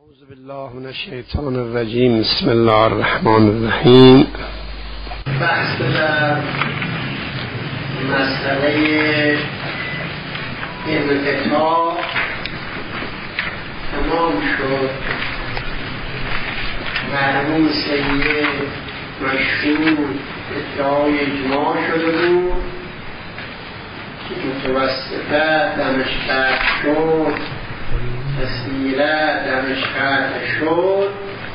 اعوذ بالله من الشیطان الرجیم. بسم الله الرحمن الرحیم. بحث در مسئله انقطاع تمام شد. مرحوم سید مشهور ادعای اجماع شده بود که متوسطه دمشق شد، تسهیله دمشق شد،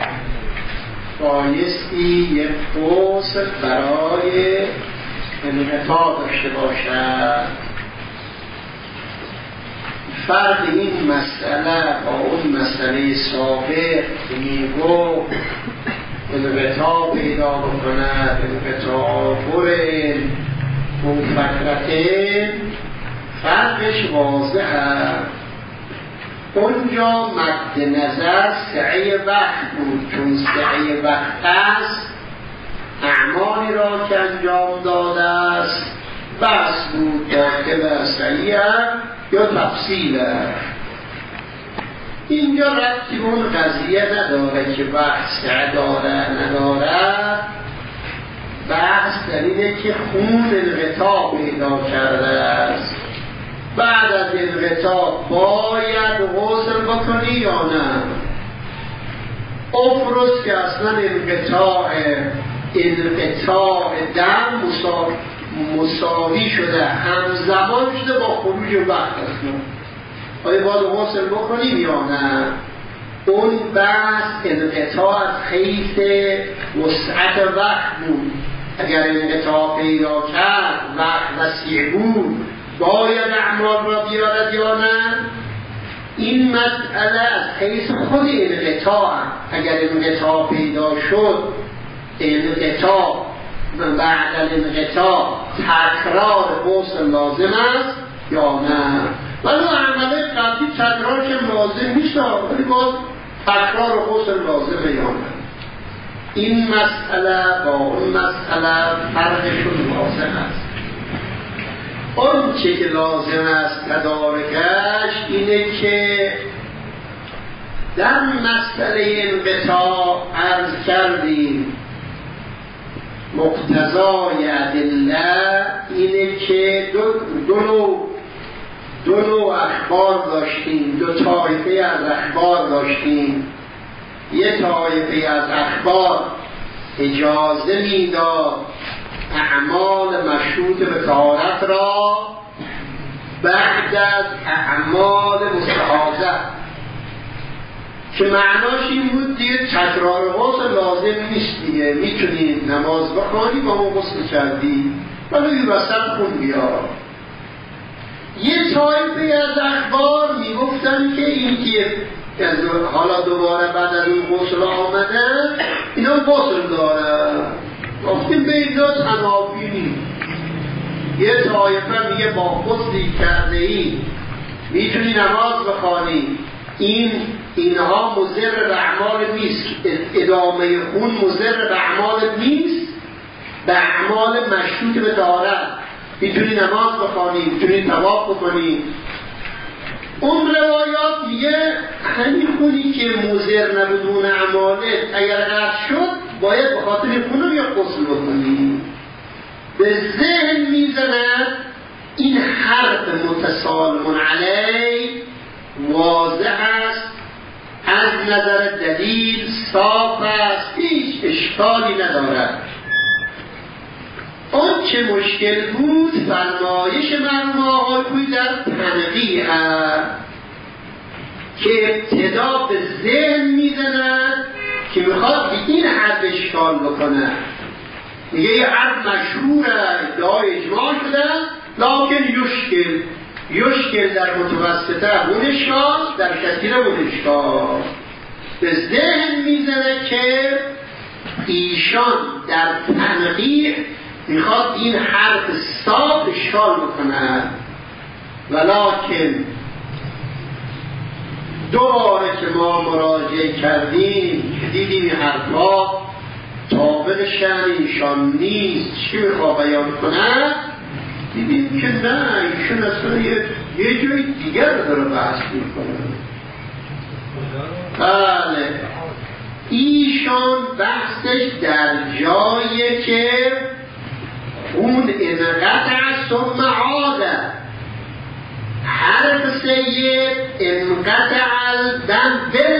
بایستی یک فصل برای انقطاع داشته باشد. فرق این مسئله با اون مسئله سابق که میگو انقطاع پیدا بکند، انقطاع برن منفکرتن، فرقش واضح است. اونجا مد نظر سعی وقت بود، چون سعی وقت است اعمالی را که انجام داده است بس بود داخل سعیه یا تفصیله. اینجا ربطی اون قضیه نداره که وقت سعی داره نداره. بحث در اینه که خون انقطاع پیدا کرده است، بعد از انقطاع باید غسل بکنی یا نه؟ افرض که اصلا انقطاع دم مساوی شده، همزمان شده با خروج وقت اصلا، آیا باید غسل بکنیم یا نه؟ اون بحث انقطاع از حیث وسعت وقت بود. اگر انقطاع پیدا کرد وقت وسیع بود باید اعمال را بیارد یا نه؟ این مسئله از حیث خود انقطاع، اگر انقطاع پیدا شد انقطاع بعد انقطاع تکرار غسل لازم است یا نه؟ ولی عمله قبلی تکرار که لازم نیست، ولی باز تکرار غسل لازمه یا نه؟ این مسئله با اون مسئله فرقشون واضح است. اون چه که لازم است تدارکش اینه که در مسئله انقطاع عرض کردیم مقتضای ادله اینه که دو نوع اخبار داشتیم، دو طایفه از اخبار داشتیم. یه طایفه از اخبار اجازه میداد اعمال مشروط به طهارت را بعد از اعمال مستحاضه، که معناش این بود دیگه تکرار غسل لازم نیست، دیگه میتونی نماز بخوانی با ما غسل کردی ولی این وسط خون بیار. یه طایفه از اخبار میگفتن که این که حالا دوباره بعد از اون غسل آمده اینا غسل داره، گفتیم به اینجا تنافی نیست. یه طایفه میگه با غسلی کرده ای میتونی نماز بخوانی، اینها مضر به اعمال نیست، ادامه خون مضر به اعمال نیست، به اعمال مشروط به طهارت میتونی نماز بخوانی، میتونی طواف بکنی. اون روایات میگه همین خونی که مضر نبودون اعمالت اگر قطع شد باید به خاطر خون یا غسل بکنی. به ذهن میزند این حرف متسالمون علیه واضح است، از نظر دلیل صاف است، هیچ اشکالی ندارد. اون چه مشکل بود فرمایش مرحوم آقای در تنقیح که ابتدا به ذهن میزند که میخواد به این حد اشکال بکنه. میگه یه حد مشهوره، ادعای اجماع شده، لکن یشکل در متوسطه اون اشکال، در کثیره اون اشکال. به ذهن میزنه که ایشان در تنقیح میخواد این حرف صاف اشکال بکنه، ولکن دوباره که ما مراجعه کردیم که دیدیم این حرفا طابق شأن ایشان نیست، چی میخواد بیان کنه؟ دیدیم که نه، ایشون اصلا یه جای دیگر داره بحث میکنه. بله ایشان بحثش در جایی که اون انقطع ثم عاد، حرف سید انقطع الدم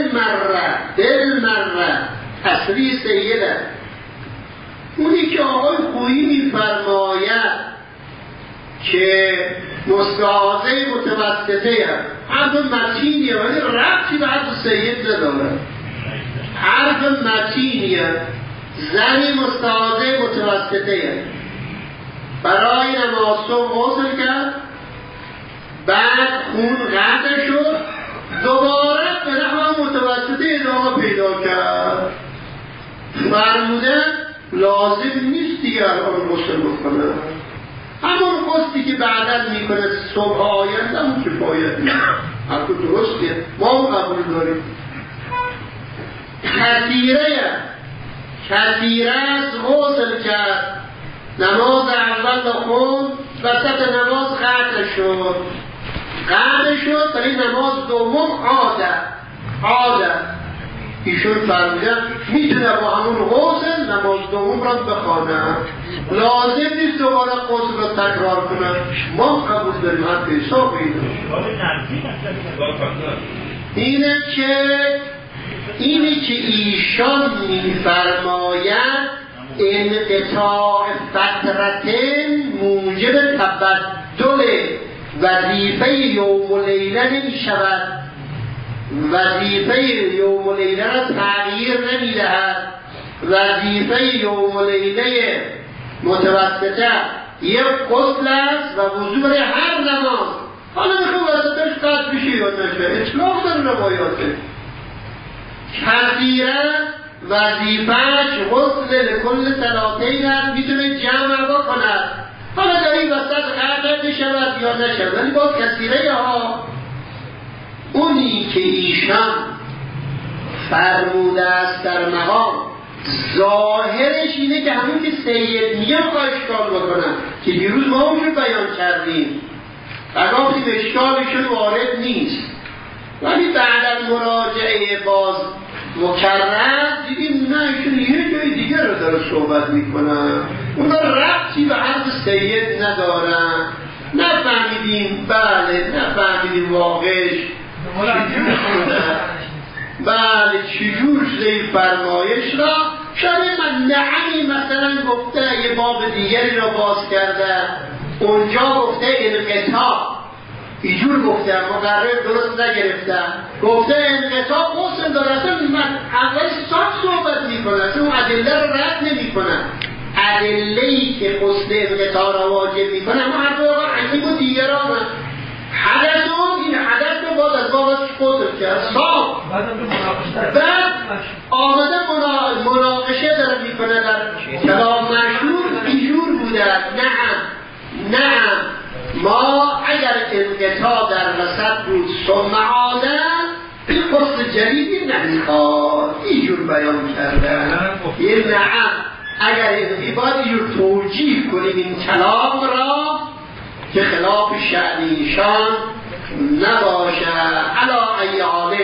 بالمره تصریح سیده. اونی که آقای خویی میفرماید که مستعاضه متوسطه حرف متینیه ولی ربطی به حرف سید نداره، حرف متینیه، زنی مستعاضه متوسطه برای نماز صبح غسل کرد، بعد خون قطع شد، دوباره به نحو متوسطه ادامه پیدا کرد. فرمودن لازم نیست دیگر آن غسل بکنه، همون غسلی که بعدا میکنه صبح آینده همون کفایت نیست. حرف درستیه، ما هم قبول داریم. کثیره از غسل کرد، نماز اول خون وسط نماز قطع شد برای نماز دوم عاده. ایشون فرمودن میتونه با همون غسل نماز دوم را بخونه، لازم نیست دوباره غسل را تکرار کنه. ما قبول داریم حرف حساب اینه که ایشان میفرماید انقطاع فترتن موجب تبدل وظیفه یوم و لیله نمی شود، وظیفه یوم و لیله را تغییر نمی دهد. وظیفه یوم و لیله متوسطه یک غسل است و وضو برای هر نماز. حالا میخوام وسطش قطع بشه یا نشه، اطلاق در روایاته. کثیره وظیفهش غسل لکل صلاتین است، میتونه جمع بکند. حالا در این وسط قطع بشود یا نشود، ولی با کثیره ها. اونی که ایشان فرموده است در مقام ظاهرش اینه که همون که سید میگه با اشکال بکنن که دیروز ما اونجور بیان کردیم و گفتیم اشکالشون وارد نیست، ولی بعد از مراجعه باز مکرر دیدیم نه ایشون یه جای دیگر رو داره صحبت میکنن، اونا ربطی به حرف سید ندارن. نفهمیدیم واقعش چجور شده این فرمایش را. شاید من نعمی مثلا گفته یه باب دیگری را باز کرده، اونجا گفته انقطاع اینجور گفته، مقرر درست نگرفته، گفته انقطاع غسل داره. اصلا من اول صحبت میکنه، اصلا اون ادله رو رد نمیکنه. ادله‌ای که غسل انقطاع را واجب میکنه ما هر دو عقیم و دیگران حدث این حدث رو باز از بابش قطر کرد صاف، بعد آمده مناقشه داره میکنه در کلام مشهور اینجور بوده. نعم ما اگر انقطاع در وسط بود ثم عاده این قصد جدیدی نمیخواد، اینجور بیان کرده. یه نعم اگر باید اینجور توجیه کنیم این کلام را که خلاف شأن ایشان نباشه. علا ای عالم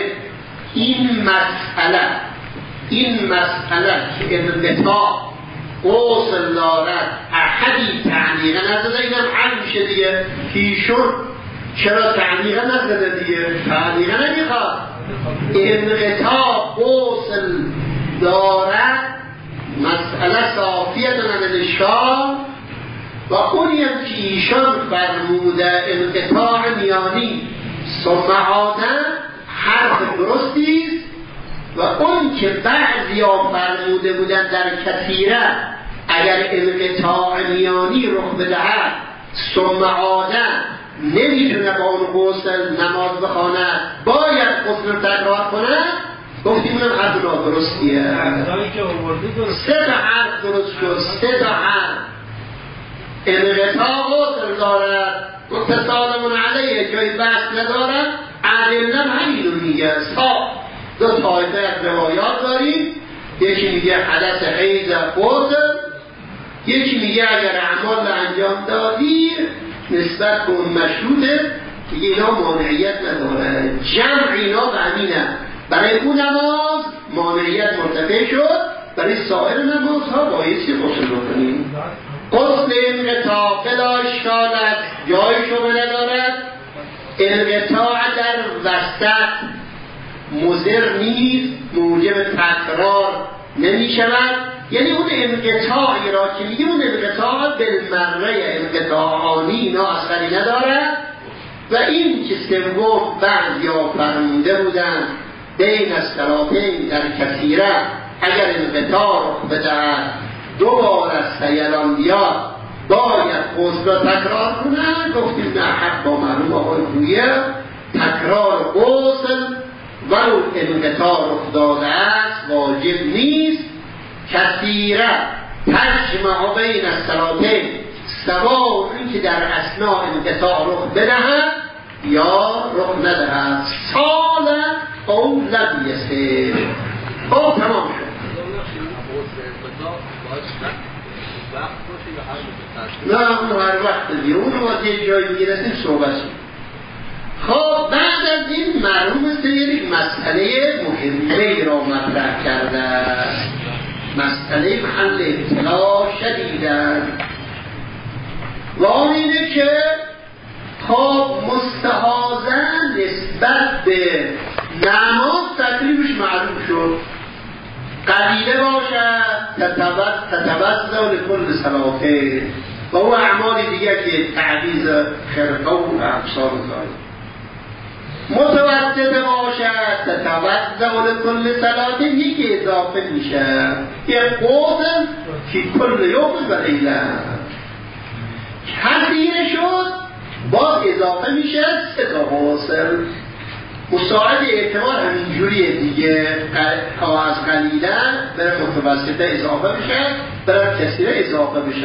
این مسئله که انقطاع غسل دارد احدی تعمیقه نزده، اینم حل میشه دیگه. ایشون چرا تعمیقه نزده دیگه؟ تعمیقه نمیخواد. انقطاع غسل دارد مسئله صافیت من اشکال و اونی هم که ایشان فرموده انقطاع میانی ثم عاده حرف درستیست و اون که بعضی ها فرموده بودن در کثیره اگر انقطاع میانی رخ بدهد ثم عاده نمیتونه با اون غسل نماز بخواند، باید غسل تکرار کنه. گفتیم اونم حرف نادرستیه. سه تا حرف درست شد، سه تا حرف انقطاع غسل دارد متصالمون علیه جای بحث ندارد. ادلم همینو میگه. دو طایفه از روایات داریم، یکی میگه حدث حیض غسل، یکی میگه اگر اعمال انجام دادی نسبت به اون مشروطه دیگه اینا مانعیت نداره. جمع اینا به همینه برای اون نماز مانعیت مرتفع شد، برای سایر نمازها بایستی غسل بکنیم. غسل انقطاع بلا اشکال است، جای شبهه ندارد. انقطاع در وسط مضر نیست، موجب تکرار نمی شود. یعنی اون انقطاعی را که میگه اون انقطاع بالمره، انقطاع آنی اینا اثری ندارد. و این که سوم بعضیا فرموده بودن بین الصلاتین در کثیره اگر انقطاع رخ بدهد دوبار از سیلان بیاد باید غسل را تکرار کنند. گفتیم نه، حق با معلوم آقای گویه تکرار غسل ولو انقطاع رخ داده است واجب نیست. کثیره تجمع بین الصلاتین، سواء این که در اثناء انقطاع رخ بدهد یا رخ ندهد، سال او لم یسر. خب تمام شد. نه اون هر وقت بیرون رو از یک جایی میرسیم صحبت شد. خب بعد از این مرحوم سید مسئله مهمه را مطرح کرده، مسئله محل ابتلا شدیدن و آن اینه که خب مستحاضن نسبت به نماز تکلیفش معلوم شد. قلیله باشد تتوضا لکل صلاته و او اعمال دیگه که تعویض خرقه و ابصار داره. متوسط باشد تتوضا لکل صلاته، یکی اضافه میشه یه قوتن که کل یوم و لیله. کثیر شد باز اضافه میشه سه تا غسل. مساعد اعتبار همینجوریه دیگه، تا از قلیله بره متوسطه اضافه بشه، بره کثیره اضافه بشه.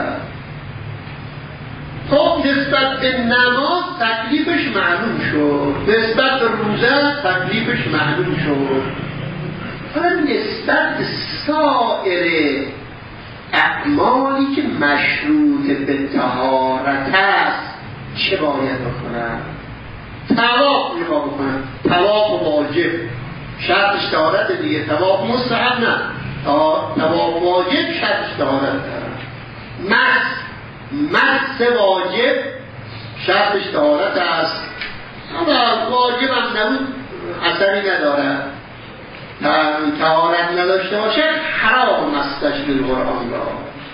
خب نسبت به نماز تکلیفش معلوم شد، نسبت به روزه تکلیفش معلوم شد. حالا نسبت به سایر اعمالی که مشروط به طهارت است چه باید بکنن؟ طواف میخواد بکنن، طواف واجب شرطش طهارت دیگه، طواف مستحب نه، طواف واجب شرطش طهارت داره. مس واجب شرطش طهارت است، اما واجب هم نبود اثری نداره، طهارت نداشته باشه حرام مستش بالقرآن را.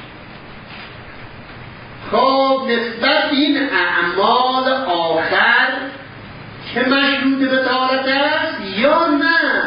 خب نسبت این اعمال آخر که مشروط به طهارت است یا نه،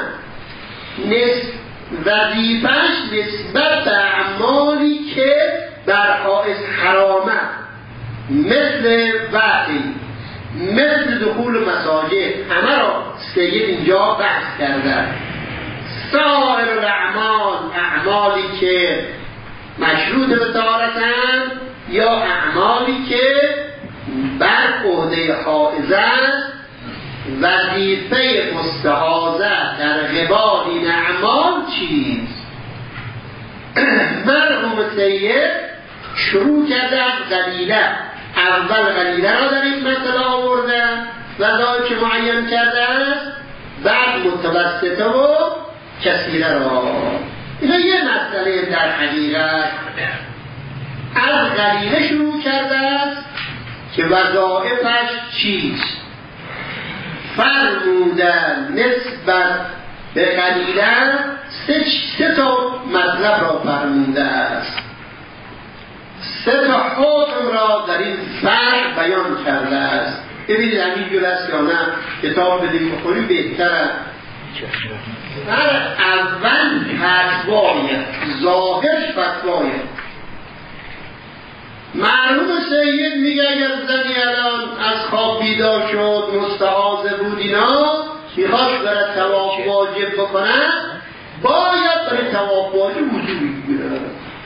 وظیفه‌اش نسبت به اعمالی که در حائز حرامه، مثل وعی، مثل دخول مساجد، همه را سید اینجا بحث کرده. سایر الاعمال، اعمالی که مشروط به طهارتند یا اعمالی که بر عهده حائزه است، وظیفه مستحاضه در قبال این اعمال چیست؟ مرحوم سید شروع کرده از قلیله. اول قلیله را در این مسئله آورده و که معین کرده است، بعد متوسطه و کثیره را. اینا یه مسئله در حقیقت از قلیله شروع کرده است که وظایفش چیست. فرمودن نسبت به قلیله سه تا مطلب را فرموده است، سه تا حکم را در این فرق بیان کرده است. ببینید همینجور است یا نه، کتاب بدیم بخوریم بهتره. اول فتوایه، ظاهرش فتوایه. معلوم سید میگه اگر زنی الان از خواب بیدار شد مستحاضه بود اینا میخواست برای طواف واجب بکنن، باید برای طواف واجب وضو بگیره،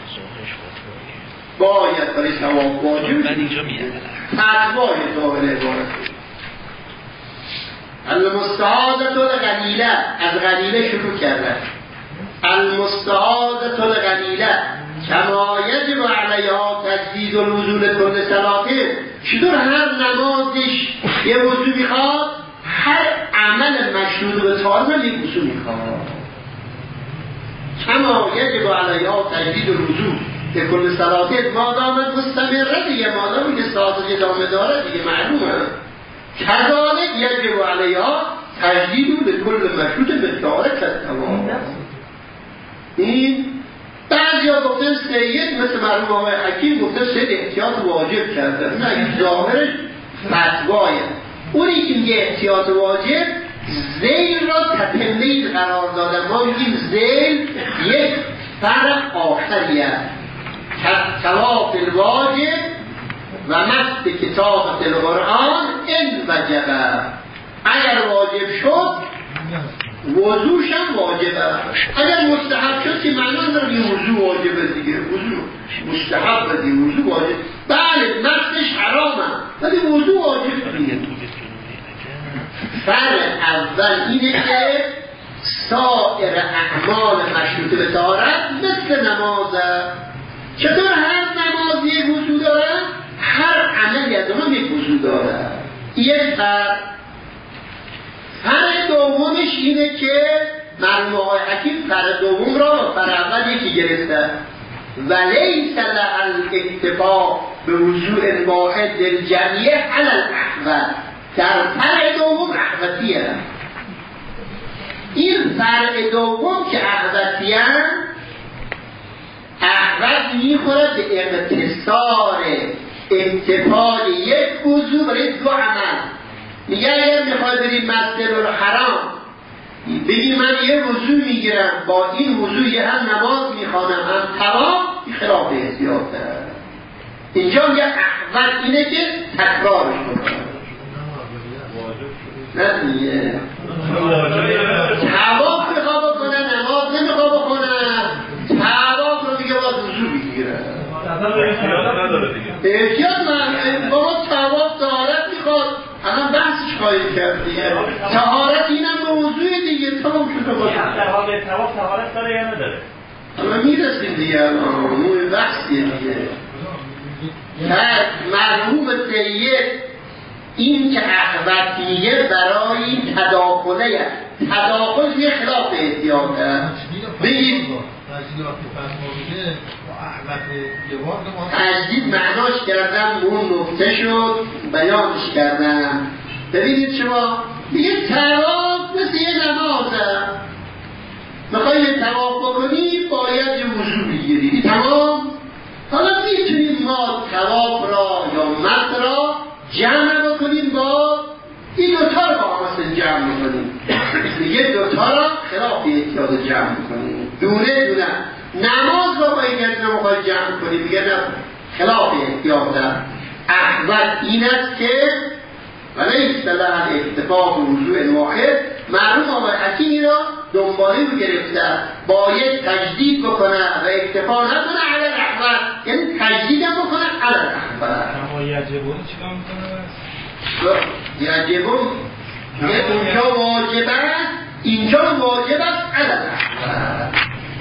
باید برای طواف واجب فتوای ظاهر عبارت. المستحاضة القلیله، از قلیله شروع کرده. المستحاضة القلیله کما یجب علیها تجدید الوضو لکل صلاته. چطور هر نمازش یه وضو میخواد، هر عمل مشروط به طهارت هم یک اصول میخواد. کما یجب علیها تجدید الوضوء که کل صلاته ما دامت مستمره دیگه، ما دامت که ساعتش ادامه داره دیگه معلومه. کذالک یجب علیها تجدید به کل مشروط به طهارت تمام. این بعضی ها گفتن سید مثل مرحوم آقای حکیم گفتن سید احتیاط واجب کرده، نه این ظاهرش فتوایه. اونی که میگه احتیاط واجب ذیل را تتمه قرار دادن. ما میگیم ذیل یک فرق آخریه، طواف الواجب و مس کتابت القرآن این وجبه. اگر واجب شد وضوش هم واجبه، اگر مستحب شد که معنی نداره یه وضو واجبه دیگه، وضو مستحب دیگه، وضو واجب. بله مسش حرامه ولی وضو واجب دیگه. فرق اول اینه که سایر اعمال مشروط به طهارت مثل نمازه. چطور هر نماز یک وضو داره؟ هر عملی از اونم یک وضو داره. یک فرق دومش اینه که مرحوم آقای حکیم فرق دوم را فرق اول یکی گرفته، ولیس لها الاکتفاء به وضوء واحد للجمیع علی الاحوط. در فرق دوم احوطیه. این فرق دوم که احوطیه، احوط میخوره به اقتصار اکتفای یک وضوء برای دو عمل. میگه اگر میخوای بریم مسجد الحرام بگی من یه وضو میگیرم، با این وضو یه هم نماز میخوانم هم طواف، این خلاف احتیاطه. اینجا میگه احوط اینه که تکرارش بکنه. نه میگه طواف میخواه بکنه، نماز نمیخواه بکنه، طواف رو میگه باید وضو بگیره. احتیاط من بابا طواف طهارت میخواد، الان بحثش خواهیم کرد دیگه. طهارت اینم به وضوع دیگه، تمام شده باشه. در حال طواف طهارت داره یا نداره؟ الان میرسیم دیگه، الان بحثیه دیگه. مرحوم سید این که احوط میگه برای این تداخله، تداخل یه خلاف احتیاطه. بگید تجدید معناش کردم، اون نکته شد بیانش کردم. ببینید شما دیگه طواف مثل یه نمازه، میخوایی یه طواف بکنی باید یه وضو بگیری، تمام. حالا میتونیم ما طواف را یا مس را جمع بکنیم با این دوتا رو با مثل جمع بکنیم، یه دوتا را خلاف احتیاط جمع بکنیم، دونه دونه. نماز را با این گرد نموخواه جمع کنیم دیگه، نه خلاف احتیاط. احوط این است که ولیس لها الاکتفاء به وضوء واحد. مرحوم آقای حکیمی را دنباله رو گرفته، باید تجدید بکنه و اکتفا نکنه علی الاحوط، یعنی تجدید هم بکنه علی الاحوط. اما یجبون چیکار میکنه؟ یجبون اونجا واجب است، اینجا واجب است علی الاحوط.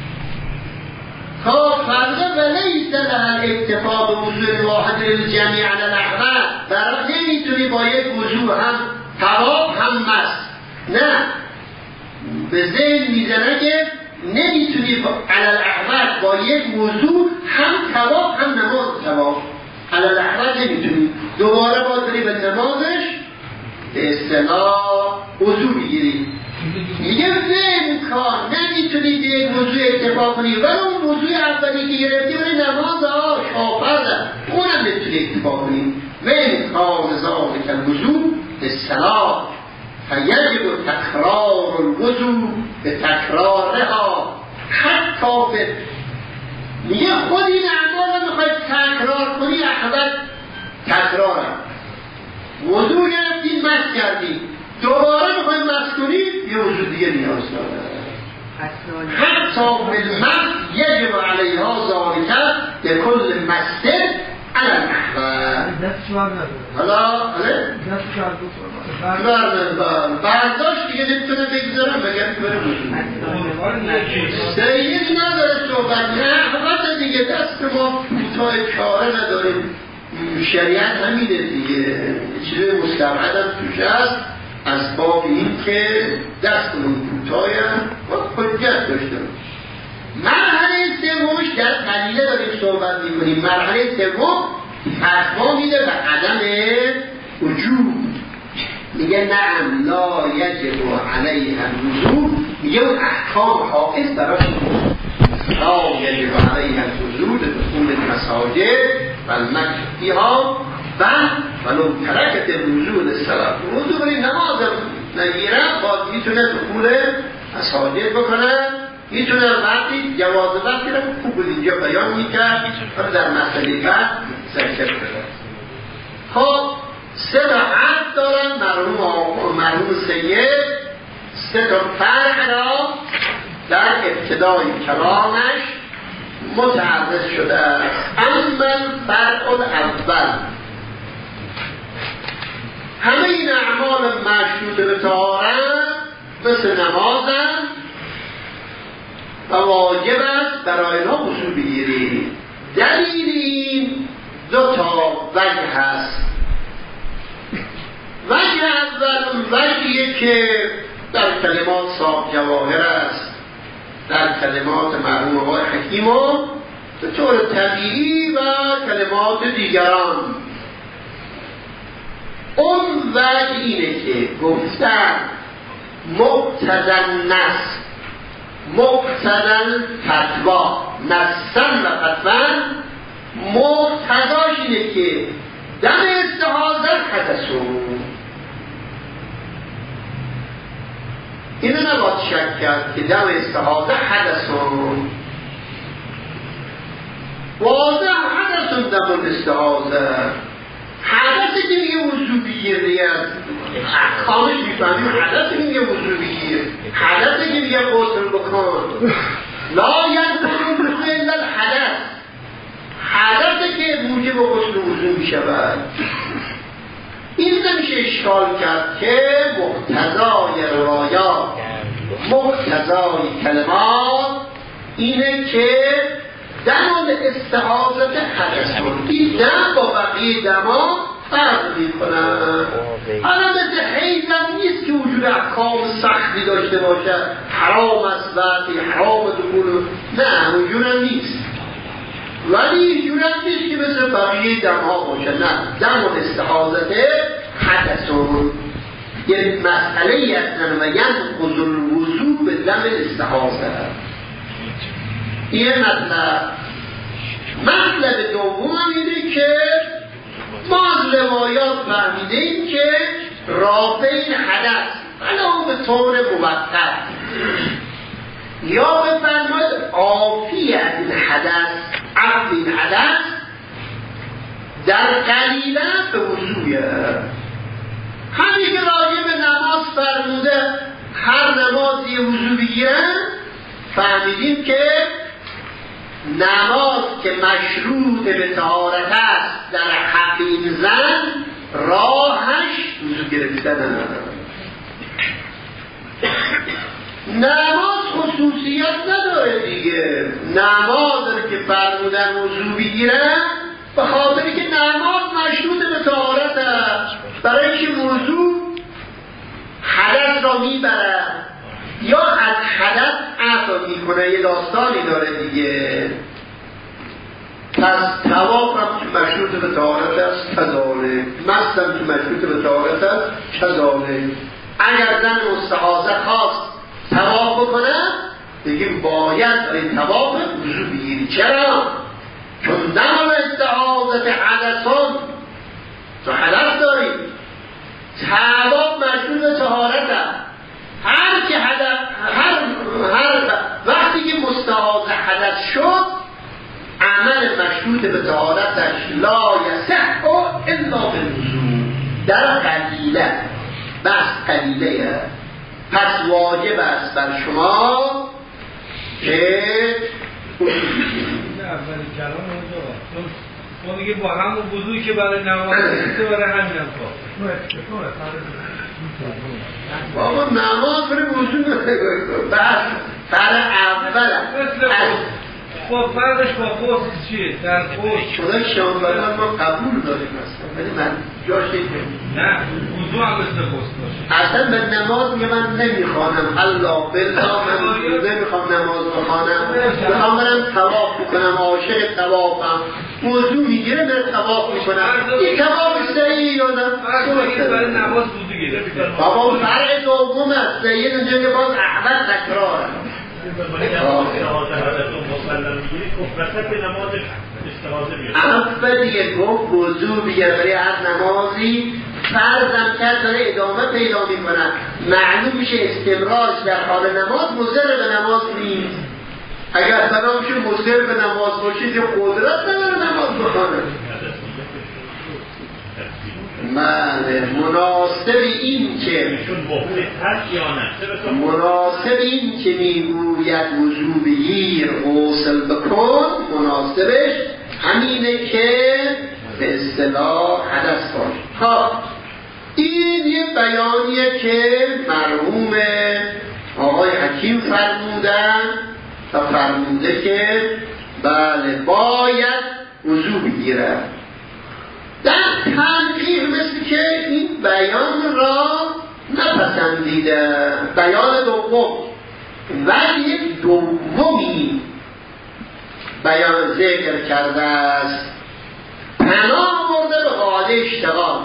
فرض ولیس لها الاکتفاء به وضوء واحد للجمیع علی الاحوط. برای نمیتونی با یک وضوء هم طواف هم مس، نه به ذهن میزنه که نمیتونی علی الاحوط با یک وضوء هم طواف هم نماز طواف، علی الاحوط نمیتونی. دوباره با بری به نمازش به اصطلاح وضوء میگیری. میگه ذهن کار نمیتونی به یک وضوء اتفاق کنی، ولی اون وضوء اولی که گرفتی برای نماز شافرده اونم نمیتونی اتفاق کنی. و این کار ذالک الوضوء الصلاة فیجب تکرار الوضوء به تکرارها حتی به. میگه خود این اعمال رو میخوای تکرار کنی، احوط تکراره. وضوء گرفتی مس کردی، دوباره میخوای مس کنی، یه وضوء دیگه نیاز داره. حتی بالمس یجب علیها ذالک به کل مسجد علی الاحوط. حالا برداشت دیگه نمیتونه بگذارم بگم که بره وضوء. سید نداره صحبت، نه احوط دیگه، دست ما کوتاه چاره نداریم. شریعت همینه دیگه، چیز مستبعد هم توش هست. از باب این که دستمون کوتاه‌ایم و حجت داشته باش. مرحله سومش در قلیله داریم صحبت می‌کنیم. مرحله سوم فتوا میده به عدم وجوب، میگه نعم لا یجب علیها الوضوء، میگه اون احکام حافظ براش لا یجب علیها الوضوء لدخول المساجد و المکث فیها ولو ترکت الوضوء للصلاة. وضوء برای نماز نگیره باز میتونه دخول مساجد بکنه، میتونه وقتی جواز وقتی رو خوب اینجا بیان میکرد و در مسئله بعد ذکر کرد. خب 3 تا حد دارن مرحوم سید، 3 تا فرق را در ابتدای کلامش متعرض شده است. اما فرق الاول، همه این اعمال مشروط به طهارت مثل نمازن و واجب است برای اینها غسل بگیرید. دلیل این 2 تا وجه هست. وجه اول وجهیه که در کلمات صاحب جواهر است، در کلمات مرحوم آقای حکیم و به طور طبیعی و کلمات دیگران. اون وجه اینه که گفتن مقتضی النص، مقتضی فتوا، نصن و فتوا، مقتضاش اینه که دم استحاضت حدثون. اینو نباید شک کرد که دم استحاضت حدثون، واضح حدثون دم استحاضت. حدثی که میگه وضو بگیر دیگه احکامش میفهمیم. حدثی میگه وضو بگیر، حدثی که میگه غسل بکن. لا ینقض الا الحدث، حدثی که موجب غسل وضو میشود. این نمیشه اشکال کرد که مقتضای روایات، مقتضای کلمات اینه که دم استحاضت حدث این دم با بقیه دما فرق میکنن. حالا مثل حیزم نیست که وجود احکام سختی داشته باشه، حرام است وقتی حرام دخول، نه وجودم نیست. ولی اینجورم نیست که مثل بقیه دمها باشه، نه دم استحاضت حدثون یه مسئله اصلا و ینقض الوضوء به دم استحاضت. این مطلب دوم اینه که ما از روایات فهمیدیم که رافع این حدث ولو به طور موقت یا بفرماید عافی از این حدث، عفو این حدث در قلیله به وضویه. همین که راجع به نماز فرموده هر نمازی وضو بگیرن، فهمیدیم که نماز که مشروط به طهارت است در حق این زن راهش وضو گرفتن. نماز خصوصیت نداره دیگه. نماز که فرمودن وضو بگیرن به خاطری که نماز مشروط به طهارت است، برای که وضو حدث را میبره یا از حدث عفو میکنه، یه داستانی داره دیگه. پس طواف هم که مشروط به طهارت است کذالک، مست هم که مشروط به طهارت است کذالک. اگر زن مستحاضه خواست طواف بکنه بگیم باید برای طواف وضو بگیری. چرا؟ چون دم استحاضت حدثون، تو حدث داریم، طواف مشروط به طهارت است. هر که حدث هر وقتی که مستحاضه حدث شد عمل مشروط به طهارتش لا یصح الا بالوضو در قلیله، بس قلیله. پس واجب است بر شما که اول کلام اونجا ما میگه با همون وضوئی که برای نماز برای همین هم بابا نماز برای وضو بس سر اول خب فرقش با خص چیه؟ در خص خدا شامبرای ما قبول داریم اصلا، ولی من جاش نه وضو هم مثل خص باشه. اصلا به نماز میگه من نمیخوانم، الله بالله من نمیخوام نماز بخوانم، میخوام برم طواف بکنم، عاشق طوافم، موضوع میگیره من طواف میکنم. این طواف صحیح یا نه؟ برای نماز وضو گرفته. بابا فرق دوم است، یه اونجا که باز احمد تکرار اولیه گفت وضو بیاره برای هر نمازی، فرضم کرد داره ادامه پیدا میکنه، معلوم میشه استمرارش در حال نماز مضر به نماز نیست. اگر سلامش مضر به نماز باشید یه قدرت نداره نماز بخونه. مناسب این که میگوید وضو بگیر غسل بکن، مناسبش همینه که به اصطلاح حدث باشه. این یه بیانیه که مرحوم آقای حکیم فرمودن و فرموده که بله باید وضو بگیره. در تنقیح مثل که این بیان را نپسندیده، بیان دوم، ولی یک دومی بیان ذکر کرده است، پناه برده به قاعده اشتغال.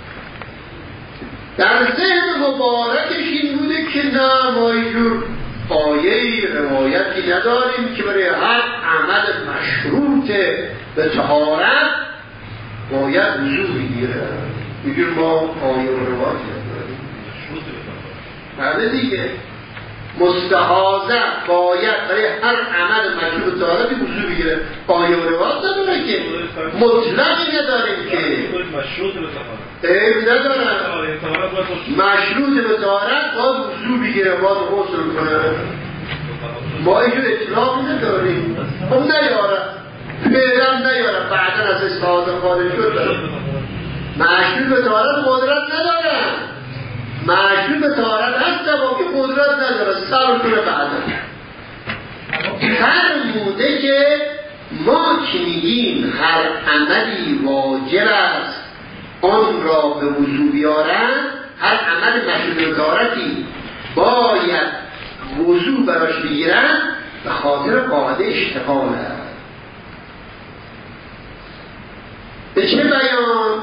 در ذهن مبارکش این بوده که نه ما اینجور آیه روایتی نداریم که برای هر عمل مشروط به طهارت باید وضو بگیره. میگه ما آیه و روایت نداریم. بله دیگه، مستحاضه باید برای هر عمل مشروط به طهارت وضو بگیره. آیه و روایت نداره که، مطلقی نداریم که مشروط به طهارت ندارن. مشروط به طهارت باید وضو بگیره، باید غسل کنه. ما اینجور اطلاقی نداریم. خب نیاره، فعلا نیاره، بعدا از استحاضه خارج شد. مشروط به طهارت قدرت ندارن، مشروط به طهارت هست با که قدرت نداره، صبر کنه. بعدا فرموده که ما که میگیم هر عملی واجب است آن را به وضو بیارن، هر عمل مشروط به طهارتی باید وضو براش بگیرن، به خاطر قاعده اشتغال است. به چه بیان؟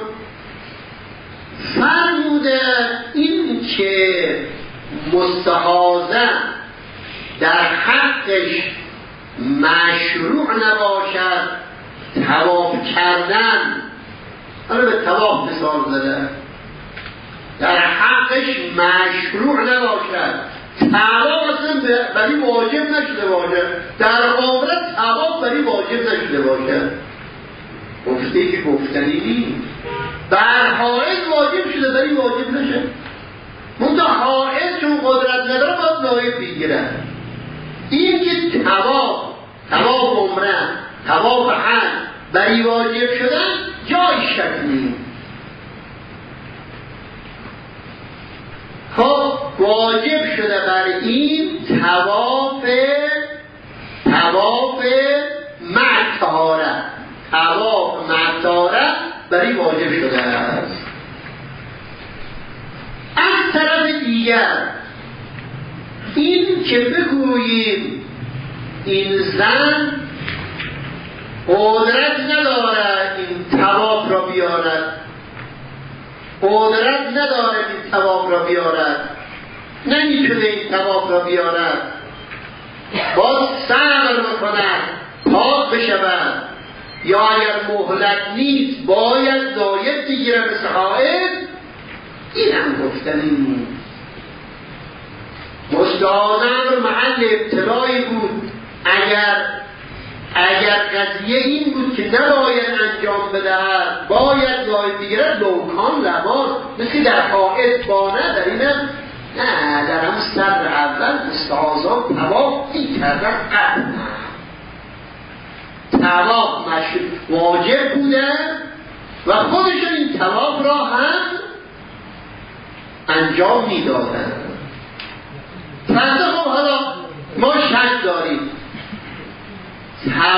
فرموده این که مستحاضه در حقش مشروع نباشد طواف کردن، حالا به طواف مثال زده، در حقش مشروع نباشد طواف اصلا برای واجب نشده باشه، در عمرت طواف برای واجب نشده باشه، گفته که گفتنی نیست. بر حائض واجب شده برای واجب نشه، منطقه حائض چون قدرت نداره باید نایب بگیره. این که طواف عمره، طواف حج برای واجب شدن جای شک نیست. خب واجب شده بر این طواف مع طهارت، طواف مع طهارت برای واجب شده است. از طرف دیگر این که بگوییم این زن قدرت نداره این طواف را بیارد، قدرت نداره این طواف را بیارد، نمیتونه این طواف را بیارد، باز صبر بکند پاک بشود، یا اگر مهلت نیست باید زاید بگیره مثل حائض، این هم گفتنی نیست. مستعاذن محل ابتلایی بود. اگر قضیه این بود که نباید انجام بدهد باید زاید بگیرد، لوکان لباس مثل در حائض بانه، در اینم نه، در هم صدر اول مستعاذن طواف میکردن، طواف واجب بوده و خودشون این طواف را هم انجام میدادن. فرض خب حالا ما شک داریم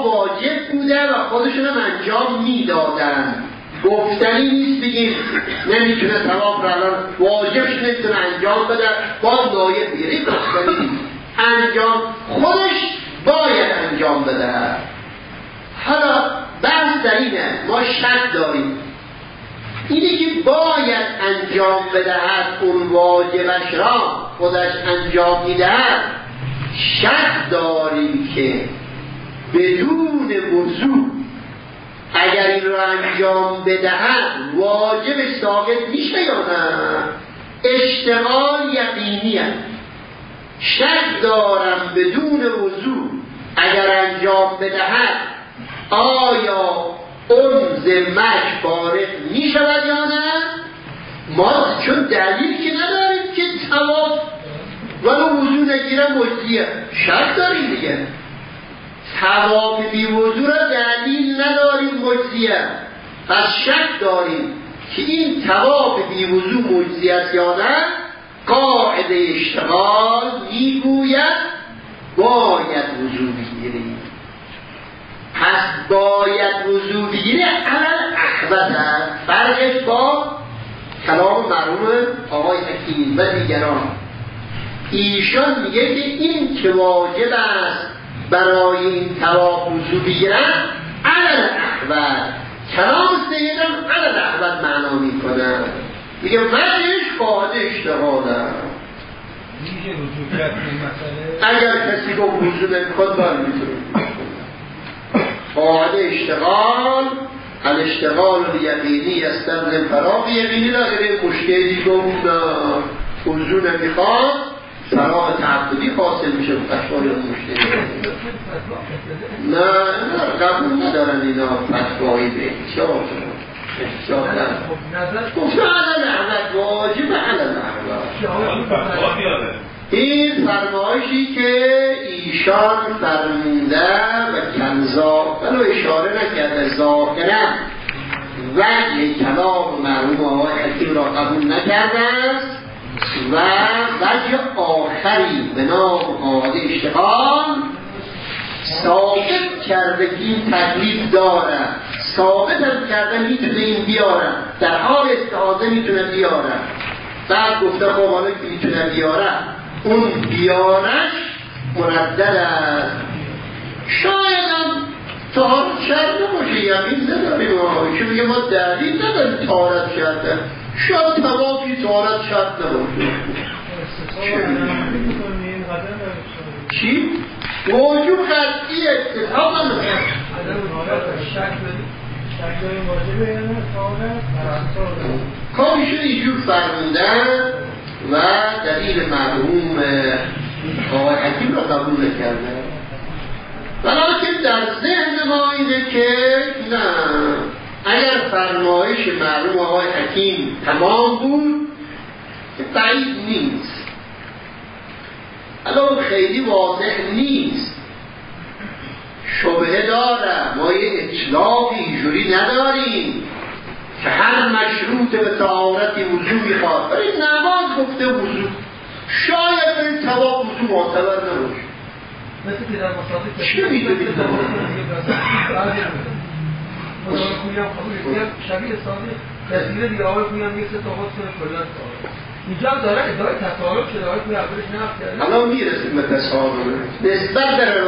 واجب بوده و خودشون هم انجام میدادن. گفتنی نیست بگیم نمیتونه ثواب رو الان واجبش نمیتونه انجام بده باز نایب بگیره. گفتنی نیست، انجام خودش باید انجام بده. حالا بحث در اینه، ما شک داریم اینی که باید انجام بدهد اون واجبش را خودش انجام میدهد، شک داریم که بدون وضو اگر این را انجام بدهد واجب ثابت میشه یا نه؟ اشتغال یقینی است. شک دارم بدون وضو اگر انجام بدهد آیا اون ذمه‌اش فارغ می شود یا نه؟ ما چون دلیل که نداریم که ثواب ولو وضو نگیره مجزیه، شک داریم دیگه. ثواب بی وضو را دلیل نداریم مجزیه، پس شک داریم که این ثواب بی وضو مجزی است یا نه. قاعده اشتغال میگوید باید وضو بگیریم. پس باید وضو بگیره علل احوط است. فرقش با کلام مرحوم آقای حکیم و دیگران، ایشان میگه که این که واجب است برای این ثواب وضو بگیرن علل احوط. کلام سیدم علل احوط معنا میکنه، میگه وجهش قاعده اشتغال است. میشه وضو کرد این مسئله؟ اگر کسی رو وضو نمی‌کند باید میتونه. قاعده اشتغال الاشتغال الیقینی استبن فراغ یقینی نداره. مشکلی گفت وضو نمیخواد فراغ تعبدی حاصل میشه اشکال مشکلی. نه قبول ندارن اینا فتوایی به احتیاط گفت علل احمد واجب علل احمد. این فرمایشی که ایشان فرمونده و کنزا ولو اشاره نکرده ظاهرا وجه کلام مرحوم آقای حکیم را قبول نکرده است و وجه آخری به نام قاعده اشتغال ثابت کرده که این تکلیف داره، ثابت هم کرده میتونه این بیاره، در حال استعاده میتونه بیاره. بعد گفته خب حالا که میتونه بیاره اون بیارش مردد است. شاید هم طهارت شرط نباشه، یقین نداریم که میگه ما دلیل نداریم طهارت شرطه، شاید توافی طهارت شرط نباشه. چی؟ موجود قطعی اتفاق هم کامیشون اینجور فرموندن و دلیل مرحوم آقای حکیم را قبول نکردن. ولیکن در ذهن ما اینه که نه، اگر فرمایش مرحوم آقای حکیم تمام بود که بعید نیست، الان خیلی واضح نیست، شبهه داره، ما یه اطلاقی اینجوری نداریم که هر مشروط به طهارتی وضو میخواد. برای نماز گفته وضو، شاید برای ثواب وضو معتبر نباشه. مثل که در مصادق چی میدونید؟ شبیه ساده تصویر دیگه آقای خویم یک سه تاقات کنه کلن ساده اینجا هم داره ادعای تصارف شده. آقای خویم اولش نفت کرده. الان میرسیم به تصارف. نسبت به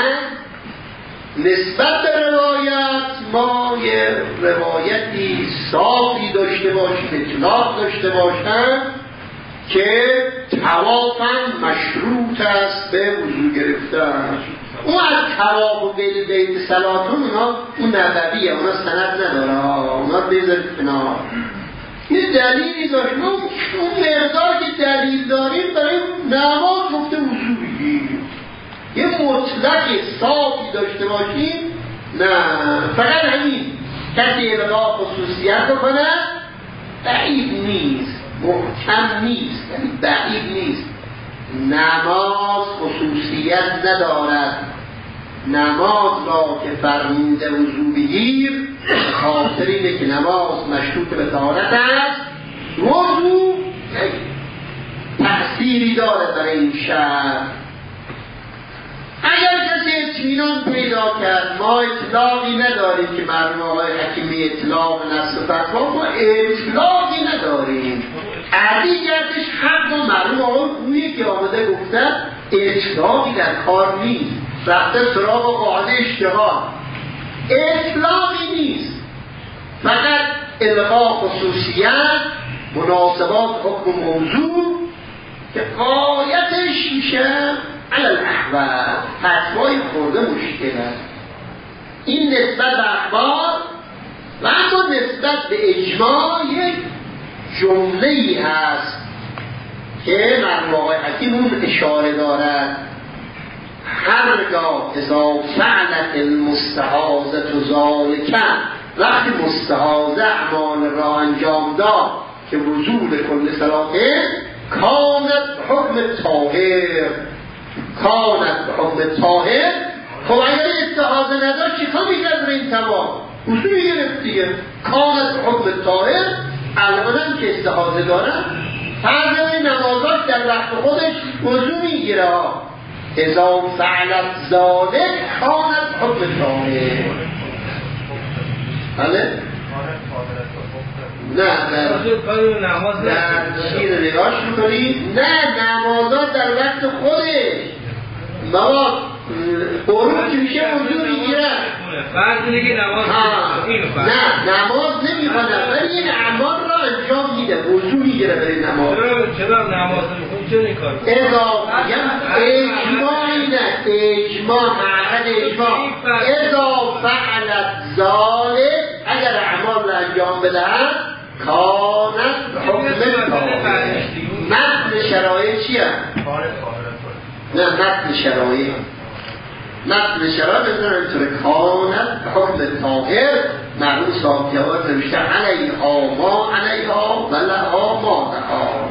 روایت ما یه روایتی صافی داشته باشیم، اطلاق داشته باشم که توافاً مشروط است به وضو گرفتن. اون از تواب و بیت صلاتون اونا اون نبویه، اونا سند نداره، اونا بذارید کنار. یه دلیلی داریم، اون مقدار که دلیل داریم برای نماز گفته وضو بگیریم. یه مطلق صافی داشته باشیم نه، فقط همین کسی ابقا خصوصیت بکنه بعید نیست، محکم نیست، یعنی بعید نیست. نماز خصوصیت ندارد. نماز را که فرموده وضو بگیر خاطر اینه که نماز مشروط به طهارت است. وضو تأثیری داره برای این شرط. اگر کسی اطمینان پیدا کرد. ما اطلاقی نداریم که مرحوم آقای حکیمی اطلاق نص و فتوا، ما اطلاقی نداریم. عدیگرش حق و مرحوم آقای خویی که آمده گفتن اطلاقی در کار نیست، رفته سراغ قاعده اشتغال، اطلاقی نیست، فقط القا خصوصیت مناسبات حکم موضوع که قایتش میشه علل احوال فتوای خورده مشکل است. این نسبت به اخبار و اما نسبت به اجماع یک جمله‌ای هست که مرحوم آقای حکیم اون اشاره دارد. هرگاه اذا فعلت المستحاضة ذلک، وقتی مستحاضه اعمال را انجام داد که وضوء کل صلاته، کانت حکم طاهر، کانت حکم طاهر. خب اگر استحاضه نداشت چیکار میکرد؟ این تمام وضوء میگرفت دیگه. کانت حکم طاهر. الان که استحاضه دارن فرض نمازات در وقت خودش وضوء میگیره. اذا فعلت ذلک کانت حکم طاهر. بله؟ نه شیر نگاش میکنی؟ نه، نمازات در وقت خودش مواد قرون که میشه وضوء میگیره. فرض نگه نماز نه نماز نمیخونه ولی این اعمال را انجام میده، وضوء میگیره برای نماز. چرا نماز نمیخونه؟ چرا این کار کنه؟ اجماع اینه، اجماع معرض اجماع. اذا فعلت ذلک، اگر اعمال را انجام بدهد کانت حکم طاهر. متن شرایط چیه؟ نه متن شرایط، متن شرایط بزنن اینطوره کانت حکم طاهر. مرحوم صاحب جواد نوشته علیها ما علیها و لها ما لها.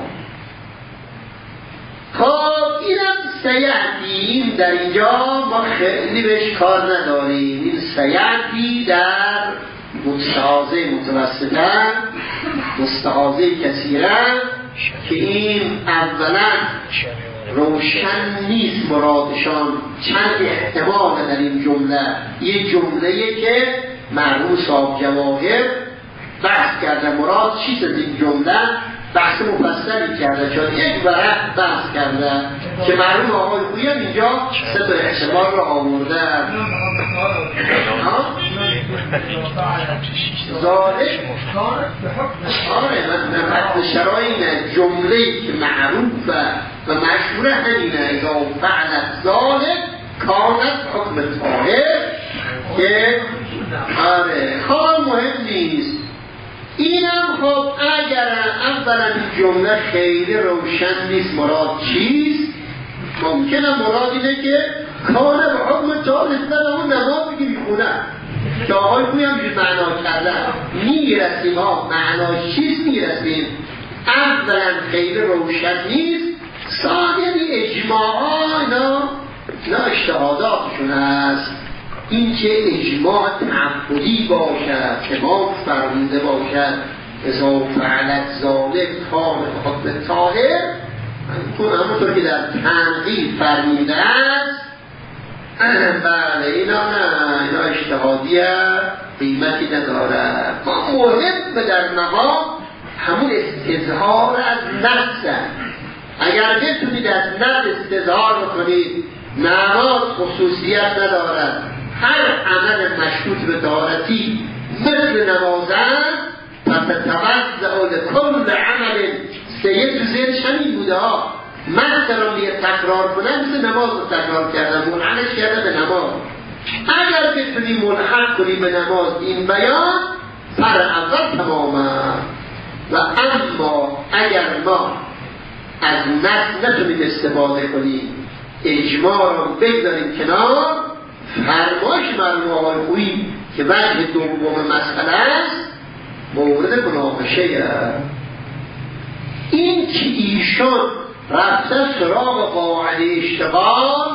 خب اینم سیعتی در اینجا ما خیلی بهش کار نداریم. این سیعتی در مستحاضه متوسطه، مستحاضه کثیره که این اولا روشن نیست مرادشان، چند احتمال در این جمله. یه جمله‌ای که مرحوم صاحب جواهر بحث کرده مراد چیست از این جمله، بحث مفصلی کرده، چون یک ورق بحث کرده که مرحوم آقای خویی اینجا سه تا احتمال رو آورده. ذالک آره متن شرایط جمله‌ای که معروفه و مشهوره همینه. اذا فعلت ذالک کانت حکم طاهر که آره خواهم مهم نیست. اینم خب اگر اولا این جمله خیلی روشن نیست مراد چیست، ممکنه مراد اینه که کانه به حکم طاهر نسبت اون نمازی که میخونن که آقای خویی هم معنا کردن میرسیم ها معناش چیست میرسیم. اولا خیلی روشن نیست، ثانیاً اجماع اینا اجتهاداتشون هست. این که اجماع تعبدی باشد که ما فرموده باشد اذا فعلت ذلک کان حکم طاهر، همونطور که در تنقیح فرموده است. بله اینا اجتهادی قیمتی نداره. ما مهم در نهاد همون استظهار از نفس. اگر بتونید از نفس استظهار بکنید نماز خصوصیت ندارد، هر عمل مشروط به طهارتی مثل نماز است، فتتوضأ لکل عمل. سید تو ذهنش همین بوده ها، من دارم دیگه تکرار کنم مثل نماز رو تکرار کردم، منحنش کرده به نماز. اگر بتونی ملحق کنی به نماز این بیان پر اول تماما. و اما اگر ما از نص نتونیم استفاده کنیم، اجماع رو بگذاریم کنار، فرمایش مرحوم آقای خویی که وجه دوم مسئله است مورد مناقشه است. این که ایشان رفته سراغ قاعده اشتغال،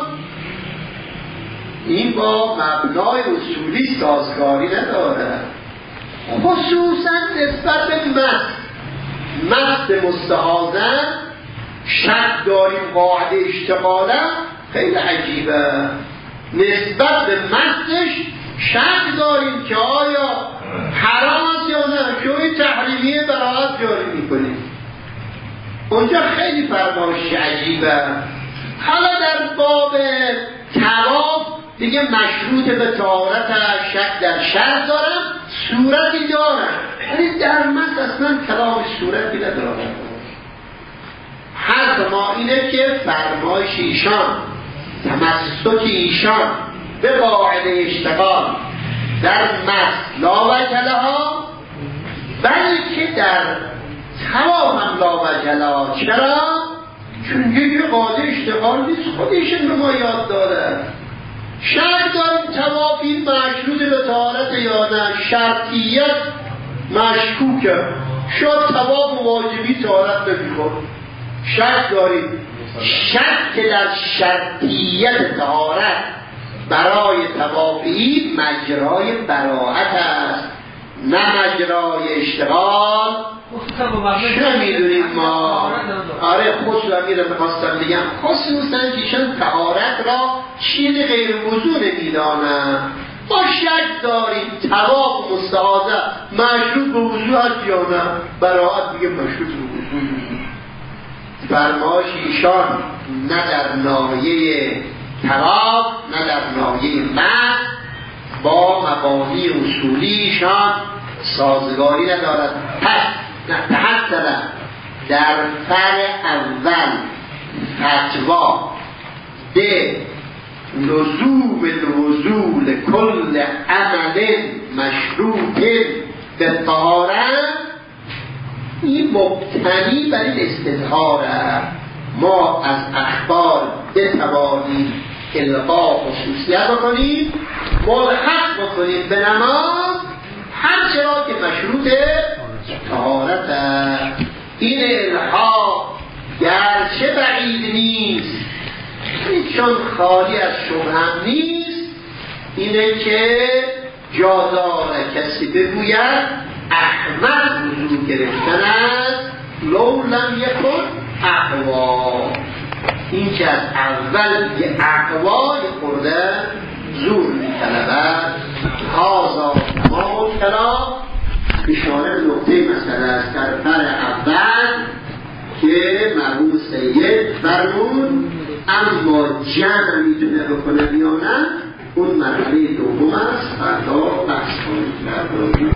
این با مبنای اصولی سازگاری نداره، خصوصا نسبت به مست مستحاضه شک داریم قاعده اشتغاله، خیلی عجیبه. نسبت به متنش شک داریم که آیا حرام است یا نه، که این تحریمیه براحت جاری میکنیم. اونجا خیلی فرمایش عجیبه. حالا در باب طواف دیگه مشروط به طهارت، شک در شرط دارم، صورتی دارم، ولی در متن اصلا کلام صورتی ندارم. حرف ما اینه که فرمایش ایشان، تمسک ایشان به قاعده اشتغال در متن لا وجه لها، بلکه در طواف هم لا وجه لها. چرا؟ چون یکی قاعده اشتغال نیست، خودشون به ما یاد داره. شرط داریم طوافی مشروط به طهارت یا نه، شرطیت مشکوکه، شاید طواف واجبی طهارت نمی‌کنه. شک داریم، شک که در شرطیت طهارت برای طوافی مجرای براءت است، نه مجرای اشتغال. چه میدونیم ما؟ آره خصوصا میخواستم بگم خصوصا که طهارت را چیز غیر وضو نمیدانم. ما شک داریم طواف مستحاضه مشروط به وضو هست یا نه، براءت دیگه مشروط به وضو. فرمایش ایشان نه در ناحیه طواف نه در ناحیه متن با مبانی اصولی ایشان سازگاری ندارد. پس تحصل در فرع اول فتوا به لزوم الوضوء کل عمل مشروط به طهارت، این مبتنی بر این استظهار ما از اخبار بتوانیم القا خصوصیت بکنیم، ملحق بکنیم به نماز هر چرا که مشروط طهارت است. این الحاق گرچه بعید نیست، چون خالی از شبهه نیست، اینه که جادار کسی بگوید احمد وضو گرفتن است لو لم یکن اقوا، این که از اول یه اقوا خورده زور می‌طلبد. هذا تمام کلام اشاره به نقطه مسئله است در فرع اول که مرحوم سید فرمود، اما جمع میتونه بکنه یا نه اون مرحله دوم است. فردا بحث کنید.